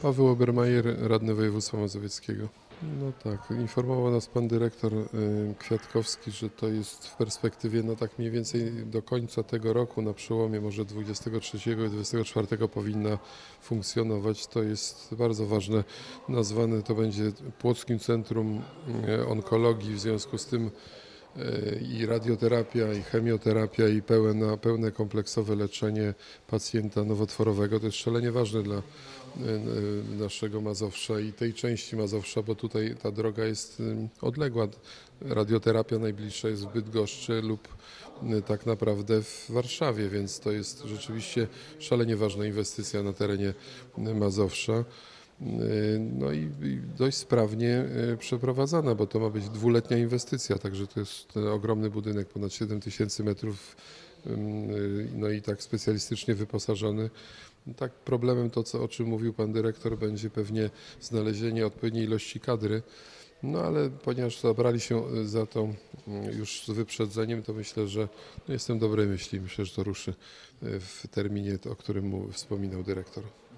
Paweł Obermajer, radny województwa mazowieckiego. No tak, informował nas pan dyrektor Kwiatkowski, że to jest w perspektywie tak mniej więcej do końca tego roku, na przełomie może 23 i 24 powinna funkcjonować. To jest bardzo ważne. Nazwane to będzie Płockim Centrum Onkologii, w związku z tym i radioterapia, i chemioterapia, i pełne kompleksowe leczenie pacjenta nowotworowego. To jest szalenie ważne dla naszego Mazowsza i tej części Mazowsza, bo tutaj ta droga jest odległa. Radioterapia najbliższa jest w Bydgoszczy lub tak naprawdę w Warszawie, więc to jest rzeczywiście szalenie ważna inwestycja na terenie Mazowsza. No i dość sprawnie przeprowadzana, bo to ma być dwuletnia inwestycja, także to jest ogromny budynek, ponad 7 tysięcy metrów, no i tak specjalistycznie wyposażony. Tak, problemem to, o czym mówił pan dyrektor, będzie pewnie znalezienie odpowiedniej ilości kadry, no ale ponieważ zabrali się za to już z wyprzedzeniem, to myślę, że jestem dobrej myśli, myślę, że to ruszy w terminie, o którym wspominał dyrektor.